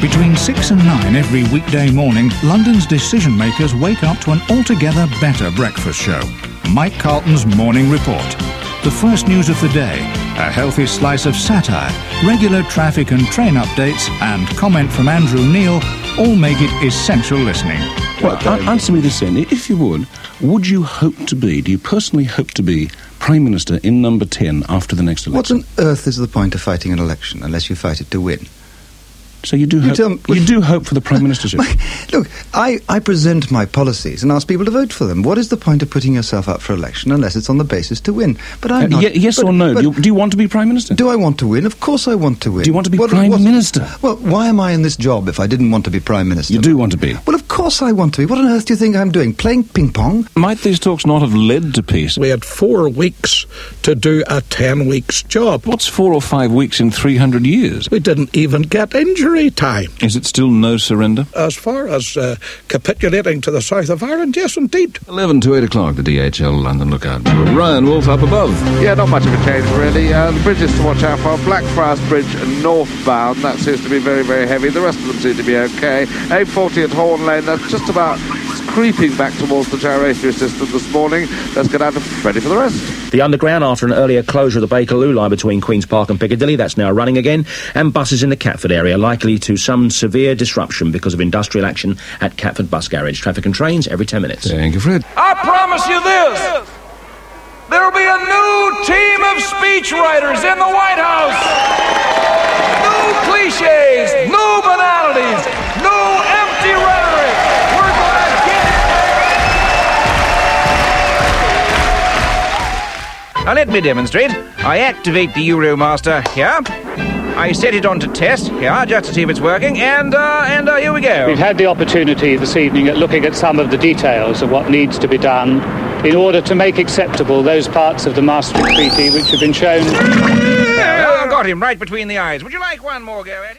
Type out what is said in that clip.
Between 6 and 9 every weekday morning, London's decision-makers wake up to an altogether better breakfast show. Mike Carlton's Morning Report. The first news of the day, a healthy slice of satire, regular traffic and train updates, and comment from Andrew Neil all make it essential listening. Well, answer me this then. If you would you hope to be, do you personally hope to be Prime Minister in number 10 after the next election? What on earth is the point of fighting an election unless you fight it to win? So you do hope for the Prime Ministership? Look, I present my policies and ask people to vote for them. What is the point of putting yourself up for election unless it's on the basis to win? But I'm not... Yes or no? Do you want to be Prime Minister? Do I want to win? Of course I want to win. Do you want to be Prime Minister? Well, why am I in this job if I didn't want to be Prime Minister? You do want to be? Well, of course I want to be. What on earth do you think I'm doing? Playing ping-pong? Might these talks not have led to peace? We had 4 weeks to do a 10 weeks job. What's 4 or 5 weeks in 300 years? We didn't even get injury time. Is it still no surrender? As far as capitulating to the south of Ireland, yes, indeed. 11 to 8 o'clock, the DHL London Lookout. Ryan Wolf up above. Yeah, not much of a change, really. The bridges to watch out for. Blackfriars Bridge northbound, that seems to be very, very heavy. The rest of them seem to be okay. A40 at Horn Lane, that's just about creeping back towards the gyratory system this morning. Let's get out and ready for the rest. The Underground, after an earlier closure of the Bakerloo line between Queen's Park and Piccadilly, that's now running again, and buses in the Catford area likely to some severe disruption because of industrial action at Catford Bus Garage. Traffic and trains every 10 minutes. Thank you, Fred. I promise you this. There'll be a new team of speechwriters in the White House. New cliches, new banalities, new empty rhetoric. We're going to get it. Now let me demonstrate. I activate the Euromaster here. I set it on to test here, just to see if it's working, and here we go. We've had the opportunity this evening at looking at some of the details of what needs to be done in order to make acceptable those parts of the Maastricht Treaty which have been shown... Well, I got him right between the eyes. Would you like one more go at it?